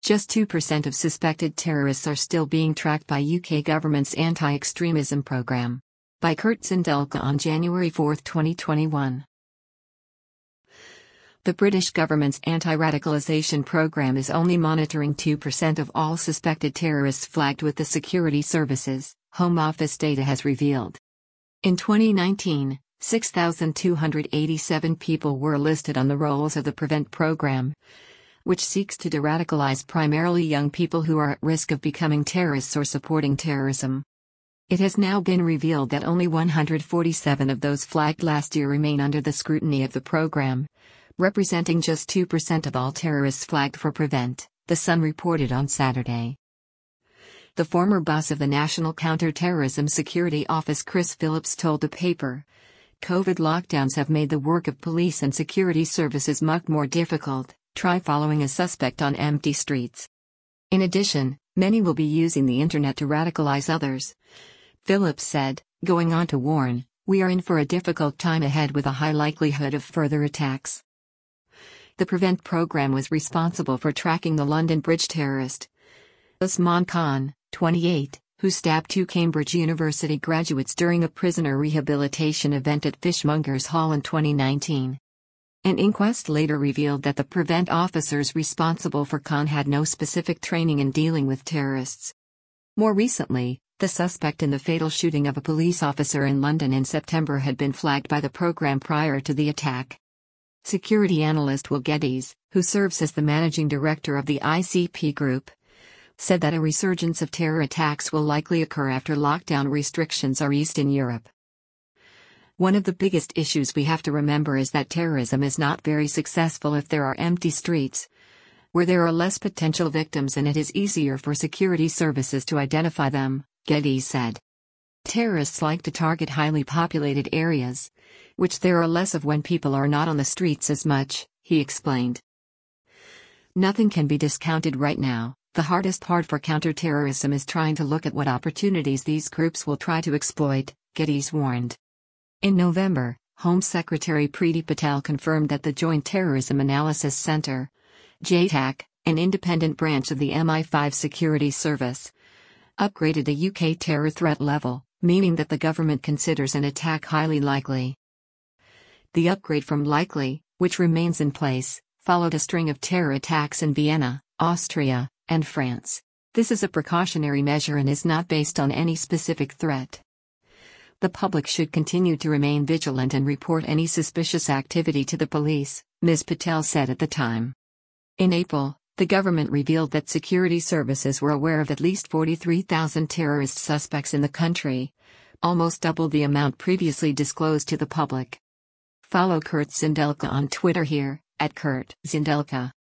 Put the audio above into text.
Just 2% of suspected terrorists are still being tracked by UK government's anti-extremism programme. By Kurt Zindelka on January 4, 2021. The British government's anti-radicalisation programme is only monitoring 2% of all suspected terrorists flagged with the security services, Home Office data has revealed. In 2019, 6,287 people were listed on the rolls of the PREVENT programme, which seeks to de-radicalize primarily young people who are at risk of becoming terrorists or supporting terrorism. It has now been revealed that only 147 of those flagged last year remain under the scrutiny of the program, representing just 2% of all terrorists flagged for PREVENT, The Sun reported on Saturday. The former boss of the National Counter-Terrorism Security Office, Chris Phillips, told the paper, "COVID lockdowns have made the work of police and security services much more difficult. Try following a suspect on empty streets." In addition, many will be using the internet to radicalize others. Phillips said, going on to warn, "We are in for a difficult time ahead with a high likelihood of further attacks." The PREVENT program was responsible for tracking the London Bridge terrorist Usman Khan, 28, who stabbed 2 Cambridge University graduates during a prisoner rehabilitation event at Fishmongers Hall in 2019. An inquest later revealed that the PREVENT officers responsible for Khan had no specific training in dealing with terrorists. More recently, the suspect in the fatal shooting of a police officer in London in September had been flagged by the program prior to the attack. Security analyst Will Geddes, who serves as the managing director of the ICP Group, said that a resurgence of terror attacks will likely occur after lockdown restrictions are eased in Europe. "One of the biggest issues we have to remember is that terrorism is not very successful if there are empty streets, where there are less potential victims, and it is easier for security services to identify them," Geddes said. "Terrorists like to target highly populated areas, which there are less of when people are not on the streets as much," he explained. "Nothing can be discounted right now. The hardest part for counterterrorism is trying to look at what opportunities these groups will try to exploit," Geddes warned. In November, Home Secretary Priti Patel confirmed that the Joint Terrorism Analysis Centre, JTAC, an independent branch of the MI5 security service, upgraded the UK terror threat level, meaning that the government considers an attack highly likely. The upgrade from likely, which remains in place, followed a string of terror attacks in Vienna, Austria, and France. This is a precautionary measure and is not based on any specific threat. "The public should continue to remain vigilant and report any suspicious activity to the police," Ms. Patel said at the time. In April, the government revealed that security services were aware of at least 43,000 terrorist suspects in the country, almost double the amount previously disclosed to the public. Follow Kurt Zindelka on Twitter here, @KurtZindelka.